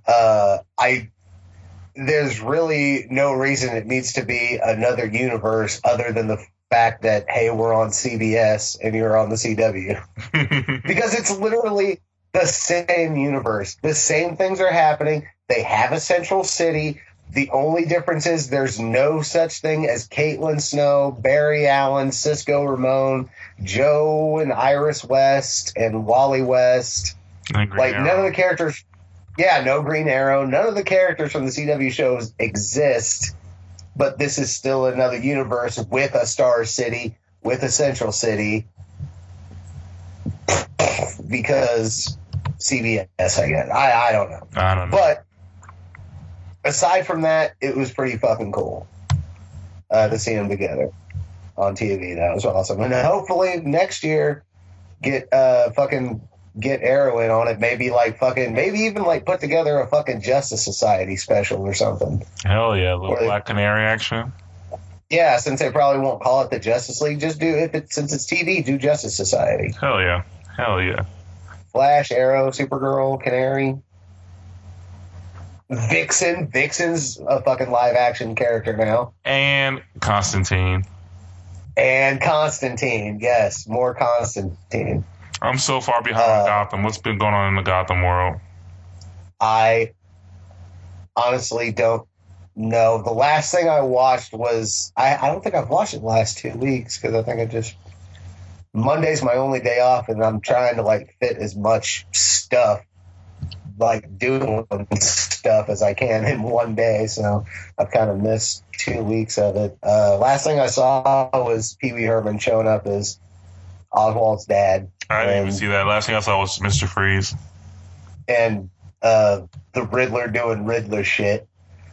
There's really no reason it needs to be another universe other than the fact that, hey, we're on CBS and you're on the CW. Because it's literally the same universe. The same things are happening. They have a central city. The only difference is there's no such thing as Caitlin Snow, Barry Allen, Cisco Ramon, Joe and Iris West, and Wally West. Like, none of the characters... Yeah, no Green Arrow. None of the characters from the CW shows exist, but this is still another universe with a Star City, with a Central City, because CBS, I guess. I don't know. I don't know. But aside from that, it was pretty fucking cool to see them together on TV. That was awesome. And hopefully next year get fucking get Arrow in on it, maybe even like put together a fucking Justice Society special or something. Hell yeah, a little Black Canary action. Yeah, since they probably won't call it the Justice League, just do since it's TV, do Justice Society. Hell yeah. Flash, Arrow, Supergirl, Canary, Vixen. Vixen's a fucking live action character now. And Constantine. Yes, more Constantine. I'm so far behind Gotham. What's been going on in the Gotham world? I honestly don't know. The last thing I watched was I don't think I've watched it the last 2 weeks because I think Monday's my only day off, and I'm trying to like fit as much stuff, like doing stuff as I can in one day. So I've kind of missed 2 weeks of it. Last thing I saw was Pee Wee Herman showing up as Oswald's dad. I didn't even see that. Last thing I saw was Mr. Freeze. And the Riddler doing Riddler shit.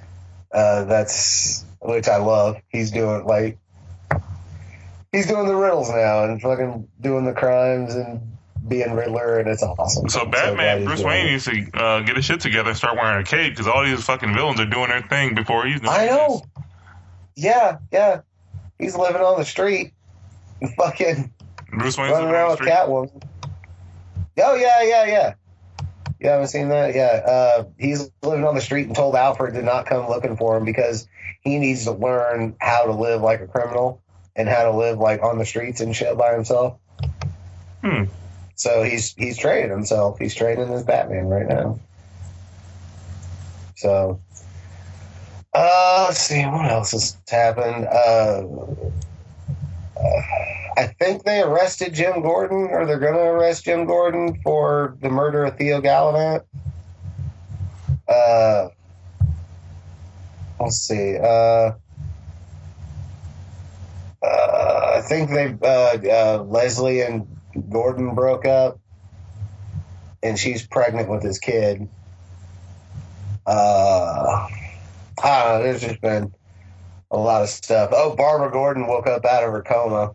Which I love. He's doing the riddles now and fucking doing the crimes and being Riddler, and it's awesome. So Batman, Bruce Wayne needs to get his shit together and start wearing a cape because all these fucking villains are doing their thing before he's doing I know. Yeah. He's living on the street. Fucking Bruce Wayne's running around with Catwoman. Oh, yeah. You haven't seen that? Yeah. He's living on the street and told Alfred to not come looking for him because he needs to learn how to live like a criminal and how to live like on the streets and shit by himself. So he's training himself. He's training as Batman right now. So let's see what else has happened. I think they arrested Jim Gordon, or they're going to arrest Jim Gordon for the murder of Theo Gallivant. Let's see. I think Leslie and Gordon broke up, and she's pregnant with his kid. I don't know. There's just been a lot of stuff. Oh, Barbara Gordon woke up out of her coma.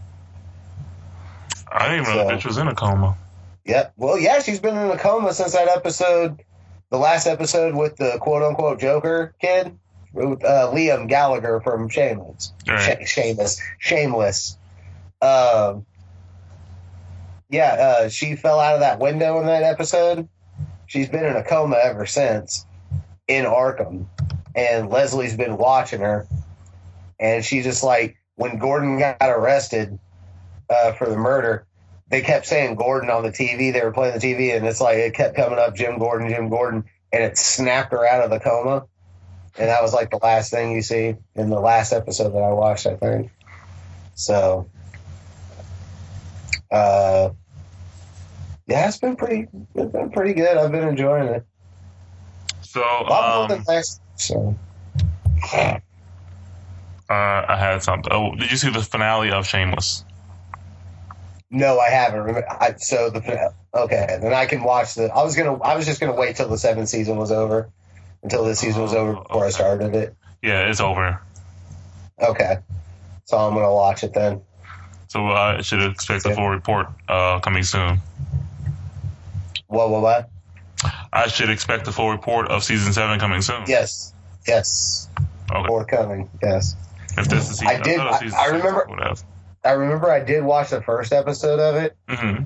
I didn't even know the bitch was in a coma. Yep. Well, yeah, she's been in a coma since that episode, the last episode with the quote-unquote Joker kid, Liam Gallagher from Shameless. Right. Shameless. She fell out of that window in that episode. She's been in a coma ever since in Arkham. And Leslie's been watching her. And she's just like, when Gordon got arrested for the murder, they kept saying Gordon on the TV. They were playing the TV, and it's like it kept coming up, Jim Gordon, and it snapped her out of the coma. And that was like the last thing you see in the last episode that I watched, I think. So, it's been pretty good. I've been enjoying it. So, I had something. Oh, did you see the finale of Shameless? No, I haven't. Okay, then I can watch I was just gonna wait till the 7th season was over, until this season was over before I started it. Yeah, it's over. Okay, so I'm gonna watch it then. So I should expect a full report coming soon. What? I should expect the full report of season 7 coming soon. Yes. Okay. Forthcoming. Yes. If this is season, I remember I did watch the first episode of it. Mm-hmm.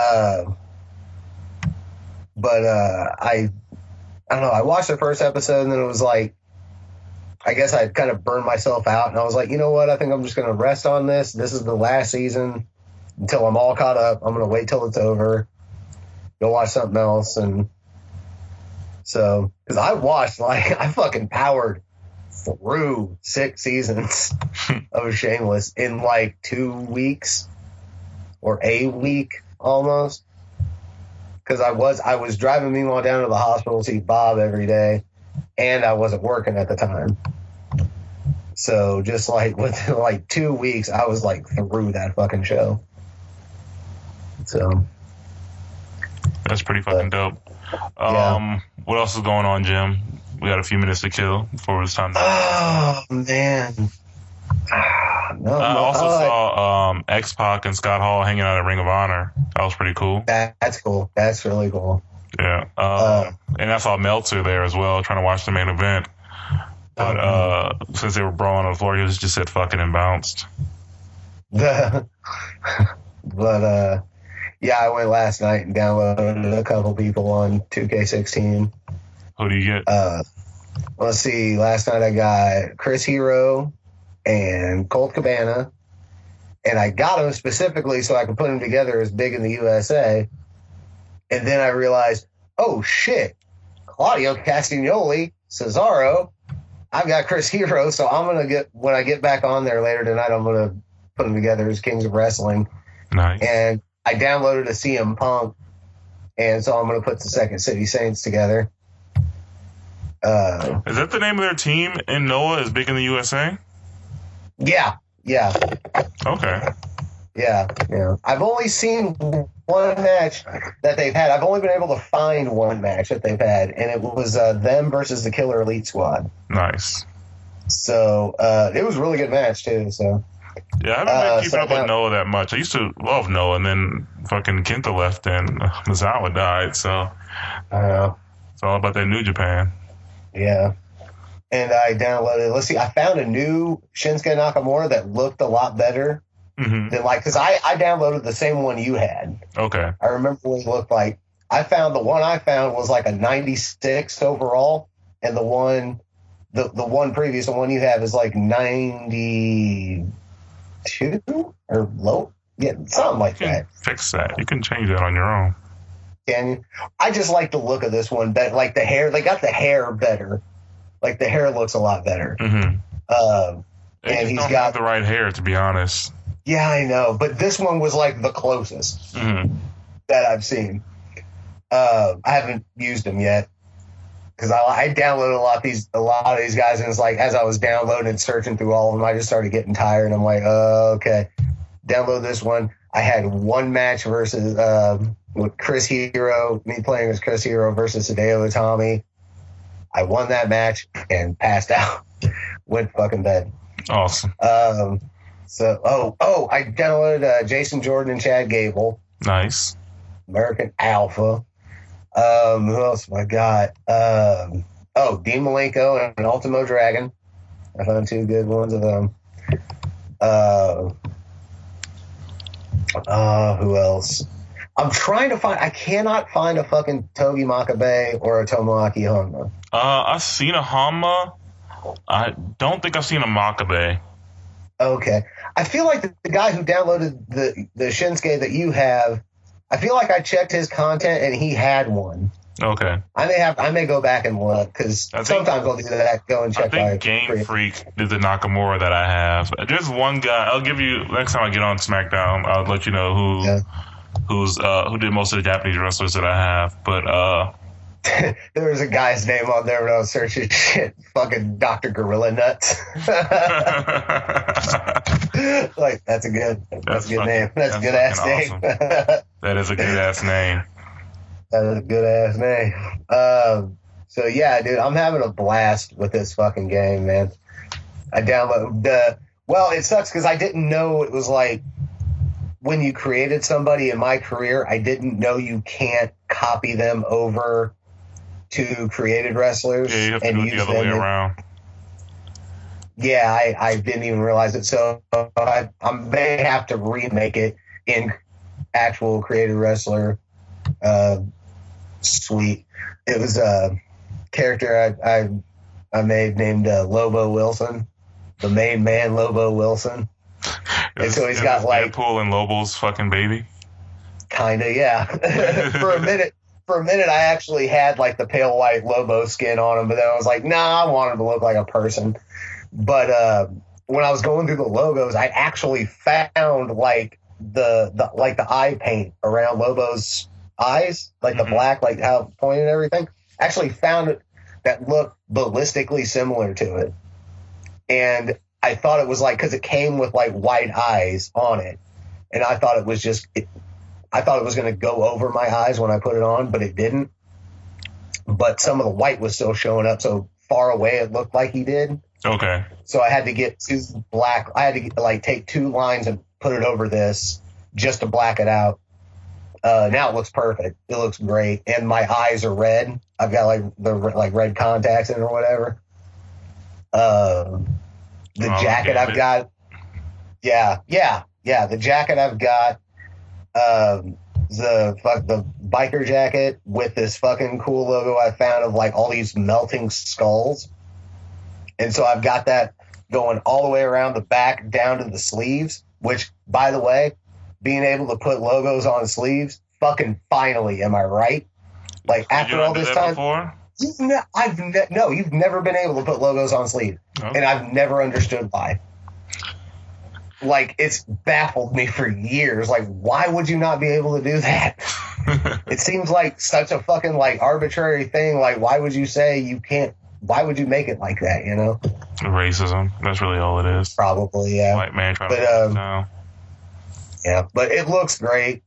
But I don't know. I watched the first episode, and then it was like, I guess I'd kind of burned myself out, and I was like, you know what? I think I'm just going to rest on this. This is the last season until I'm all caught up. I'm going to wait till it's over, go watch something else. And so, because I fucking powered through 6 seasons of Shameless in like 2 weeks or a week almost. Because I was driving Meemaw down to the hospital to see Bob every day, and I wasn't working at the time. So just like within like 2 weeks, I was like through that fucking show. So that's pretty fucking dope. Yeah. What else is going on, Jim? We got a few minutes to kill before it's time to. Oh man, No, I also saw X-Pac and Scott Hall hanging out at Ring of Honor. That was pretty cool. that's cool. That's really cool. Yeah. And I saw Meltzer there as well, trying to watch the main event. But since they were brawling on the floor, he just said fucking and bounced. But yeah, I went last night and downloaded a couple people on 2K16. Who do you get? Let's see. Last night I got Chris Hero and Colt Cabana, and I got them specifically so I could put them together as Big in the USA. And then I realized, oh shit, Claudio Castagnoli, Cesaro. I've got Chris Hero, so I'm gonna when I get back on there later tonight, I'm gonna put them together as Kings of Wrestling. Nice. And I downloaded a CM Punk, and so I'm gonna put the Second City Saints together. Is that the name of their team in Noah is Big in the USA? Yeah. Okay. Yeah. I've only seen one match that they've had. I've only been able to find one match that they've had, and it was them versus the Killer Elite Squad. Nice. So it was a really good match too. So yeah, I haven't been keeping up with Noah that much. I used to love Noah, and then fucking Kenta left and Misawa died. So it's all about that New Japan. Yeah. And I downloaded, let's see, I found a new Shinsuke Nakamura that looked a lot better than because I downloaded the same one you had. Okay. I remember what it looked like. The one I found was like a 96 overall, and the one previous, the one you have is like 92 or low. Yeah, something like that. Fix that. You can change that on your own. Can you? I just like the look of this one better. Like the hair, they got the hair better. Like the hair looks a lot better. Mm-hmm. And he's don't got have the right hair, to be honest. Yeah, I know, but this one was like the closest that I've seen. I haven't used them yet because I downloaded a lot of these guys, and it's like as I was downloading and searching through all of them, I just started getting tired. I'm like, okay, download this one. I had one match versus with Chris Hero, me playing as Chris Hero versus Hideo Itami. I won that match and passed out. Went fucking bed. Awesome. I downloaded Jason Jordan and Chad Gable. Nice. American Alpha. Who else have I got? Dean Malenko and Ultimo Dragon. I found two good ones of them. Who else? I'm trying to find. I cannot find a fucking Togi Makabe or a Tomoaki Honma. I've seen a Honma. I don't think I've seen a Makabe. Okay. I feel like the guy who downloaded the Shinsuke that you have, I feel like I checked his content and he had one. Okay. I may go back and look because sometimes I'll do that. Go and check. I think Game Freak did the Nakamura that I have. There's one guy. I'll give you next time I get on SmackDown. I'll let you know who did most of the Japanese wrestlers that I have. But there was a guy's name on there when I was searching shit. Fucking Dr. Gorilla Nuts. Like that's a good name. That's a good ass awesome. name. That is a good ass name. That is a good ass name. So yeah, dude, I'm having a blast with this fucking game, man. I downloaded it sucks because I didn't know it was like when you created somebody in my career, I didn't know you can't copy them over to created wrestlers. Yeah, you have to do it the other way around. Yeah, I didn't even realize it. So I may have to remake it in actual created wrestler suite. It was a character I made named Lobo Wilson, the main man Lobo Wilson. And so he's got like Deadpool and Lobo's fucking baby. Kinda, yeah. For a minute, I actually had like the pale white Lobo skin on him, but then I was like, nah, I want him to look like a person. But when I was going through the logos, I actually found like the eye paint around Lobo's eyes, like the black, like how pointed and everything. Actually found it that looked ballistically similar to it, and I thought it was like because it came with like white eyes on it, and I thought it was just. I thought it was going to go over my eyes when I put it on, but it didn't. But some of the white was still showing up. So far away it looked like he did. Okay. So I had to get I had to like take 2 lines and put it over this just to black it out. Now it looks perfect. It looks great. And my eyes are red. I've got like the red contacts in or whatever. The jacket I've got. Yeah. The jacket I've got. The biker jacket with this fucking cool logo I found of like all these melting skulls. And so I've got that going all the way around the back down to the sleeves, which, by the way, being able to put logos on sleeves, fucking finally, am I right? Like, after all this time, you've never been able to put logos on sleeves, and I've never understood why. Like, it's baffled me for years. Like, why would you not be able to do that? It seems like such a fucking, like, arbitrary thing. Like, why would you say you can't? Why would you make it like that, you know? Racism. That's really all it is. Probably, yeah. White man trying to put it down. Yeah, but it looks great.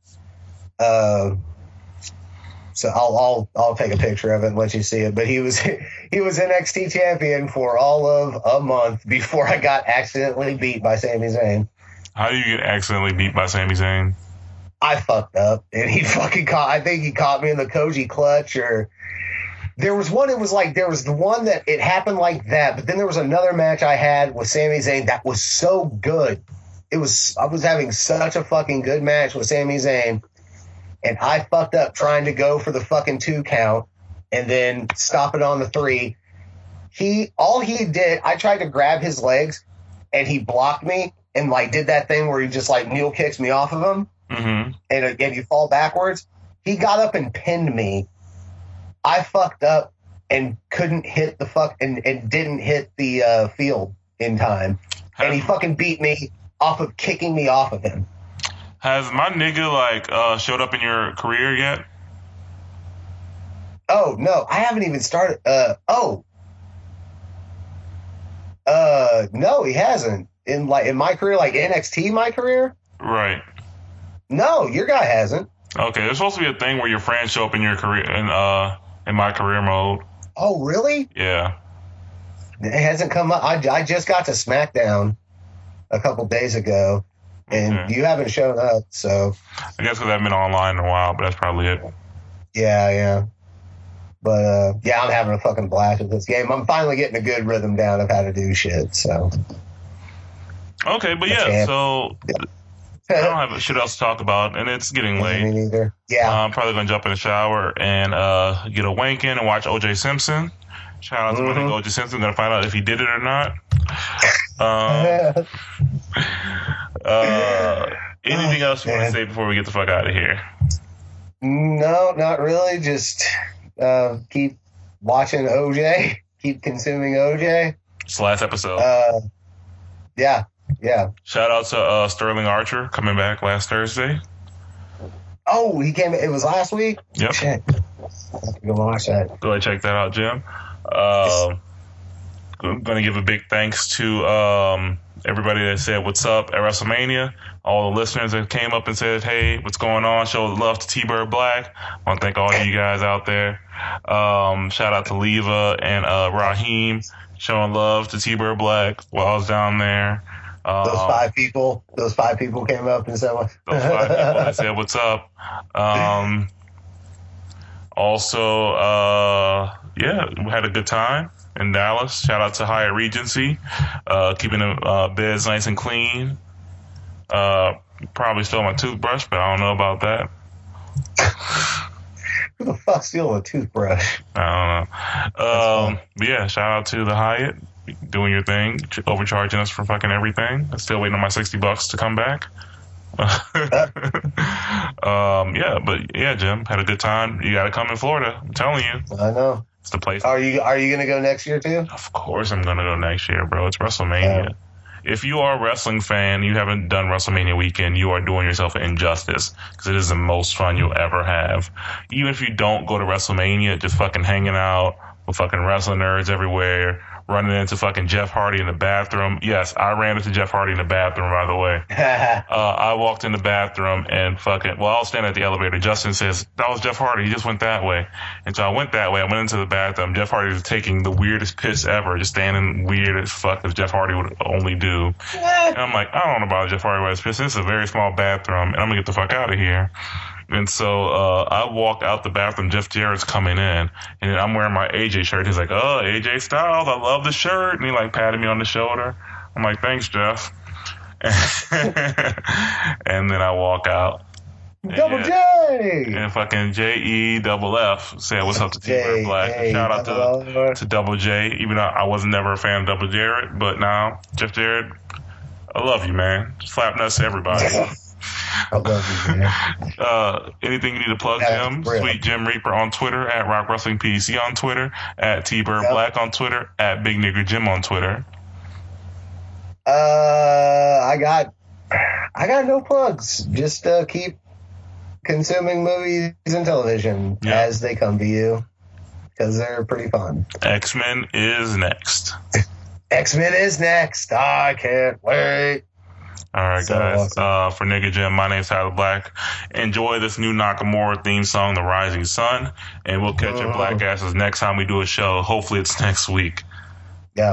So I'll take a picture of it and let you see it. But he was NXT champion for all of a month before I got accidentally beat by Sami Zayn. How do you get accidentally beat by Sami Zayn? I fucked up, and he fucking caught. I think he caught me in the Koji clutch, or there was one. It was like there was the one that it happened like that, but then there was another match I had with Sami Zayn that was so good. I was having such a fucking good match with Sami Zayn, and I fucked up trying to go for the fucking 2 count and then stop it on the 3. All he did, I tried to grab his legs, and he blocked me and like did that thing where he just like mule kicks me off of him, and you fall backwards. He got up and pinned me. I fucked up and couldn't hit the and didn't hit the field in time, and he fucking beat me off of kicking me off of him. Has my nigga showed up in your career yet? Oh no, I haven't even started. No, he hasn't. In my career, like NXT, my career. Right. No, your guy hasn't. Okay, there's supposed to be a thing where your friends show up in your career in my career mode. Oh really? Yeah. It hasn't come up. I just got to SmackDown a couple days ago, and you haven't shown up. So I guess because I haven't been online in a while, but that's probably it. Yeah. But I'm having a fucking blast with this game. I'm finally getting a good rhythm down of how to do shit. So okay, but so I don't have shit else to talk about, and it's getting late. Me neither. Yeah, I'm probably gonna jump in the shower and get a wank in and watch O.J. Simpson. Shout out to my nigga O.J. Simpson. Gonna find out if he did it or not. Anything else you want to say before we get the fuck out of here? No, not really. Just keep watching OJ. Keep consuming OJ. It's the last episode. Yeah. Shout out to Sterling Archer coming back last Thursday. Oh, he came. It was last week. Yep. Shit. I have to go watch that. Go ahead, check that out, Jim. I'm going to give a big thanks to everybody that said what's up at WrestleMania. All the listeners that came up and said, hey, what's going on? Showed love to T-Bird Black. I want to thank all of you guys out there. Shout out to Leva and Raheem showing love to T-Bird Black while I was down there. Those five people came up and said what? Those 5 people that said what's up. Also, we had a good time in Dallas. Shout out to Hyatt Regency, keeping the beds nice and clean. Probably stole my toothbrush, but I don't know about that. Who the fuck steal a toothbrush? I don't know. But yeah, shout out to the Hyatt doing your thing, overcharging us for fucking everything. I'm still waiting on my $60 to come back. Jim, had a good time. You got to come in Florida. I'm telling you. I know. It's the place. Are you going to go next year too? Of course I'm going to go next year, bro. It's WrestleMania. If you are a wrestling fan, you haven't done WrestleMania weekend, you are doing yourself an injustice because it is the most fun you'll ever have. Even if you don't go to WrestleMania, just fucking hanging out, with fucking wrestling nerds everywhere, running into fucking Jeff Hardy in the bathroom. Yes, I ran into Jeff Hardy in the bathroom, by the way. I walked in the bathroom and I was standing at the elevator. Justin says, that was Jeff Hardy. He just went that way. And so I went that way. I went into the bathroom. Jeff Hardy was taking the weirdest piss ever, just standing weird as fuck as Jeff Hardy would only do. And I'm like, I don't know about Jeff Hardy was pissing. This is a very small bathroom, and I'm going to get the fuck out of here. And so I walk out the bathroom. Jeff Jarrett's coming in, and I'm wearing my AJ shirt. He's like, "Oh, AJ Styles, I love the shirt." And he like patted me on the shoulder. I'm like, "Thanks, Jeff." And then I walk out. Double J! And fucking JEFF said, "What's up to T-Bird Black?" Shout out to Double J, even though I was never a fan of Double Jarrett, but now Jeff Jarrett, I love you, man. Slap nuts to everybody. I love you, man. Anything you need to plug, Jim? Sweet Jim Reaper on Twitter, at Rock Wrestling PDC on Twitter, at T-Bird Black on Twitter, at Big Nigger Jim on Twitter. I got no plugs. Just keep consuming movies and television as they come to you, because they're pretty fun. X-Men is next. X-Men is next. I can't wait. All right, so guys. Awesome. For Nigga Jim, my name's Tyler Black. Enjoy this new Nakamura theme song, The Rising Sun, and we'll catch your black asses next time we do a show. Hopefully it's next week. Yeah.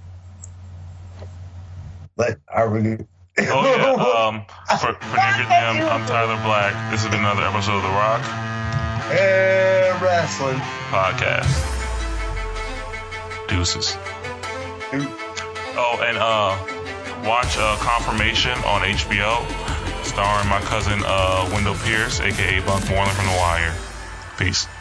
But are we... For Nigga Jim, I'm Tyler Black. This has been another episode of The Rock and Wrestling Podcast. Deuces. Oh, and watch Confirmation on HBO, starring my cousin Wendell Pierce, aka Bunk Moreland from The Wire. Peace.